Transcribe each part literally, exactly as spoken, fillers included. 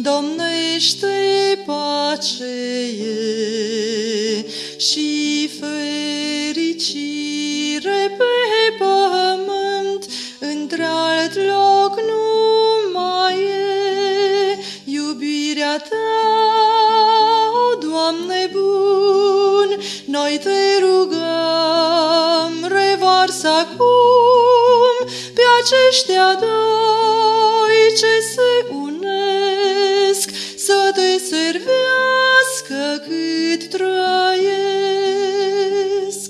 domnește pace și fericire pe pământ, într-alt loc nu mai e. Iubirea Ta, o Doamne bun, noi Te rugăm, revarsă acum pe aceștia doi ce se unesc, să Te servească cât trăiesc.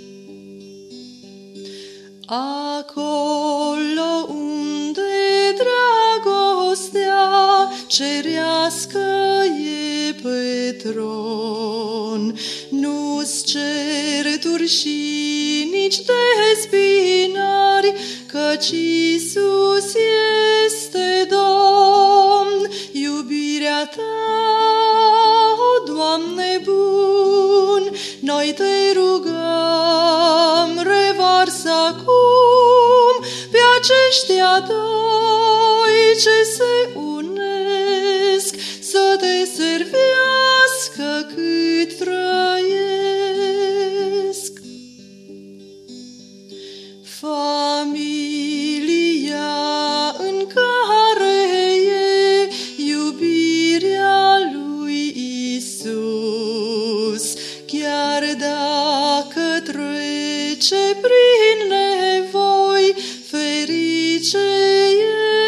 Acolo unde dragostea cerească e pe tron, nu-s certuri și nici despinări, căci Iisus este Domn. Iubirea Ta, o Doamne bun, noi Te rugăm, revarsă acum pe aceștia doi ce se unesc, să Te servească cât trăiesc. Familia în care e iubirea lui Iisus, chiar dacă trece prin nevoi, ferice e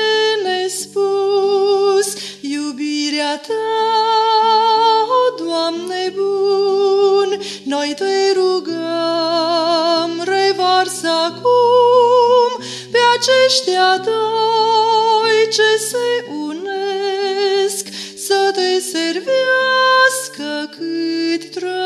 nespus. Iubirea Ta, o Doamne bun, noi Te rugăm, revarsă acum pe aceștia doi ce se unesc, să Te servească cât trăiesc.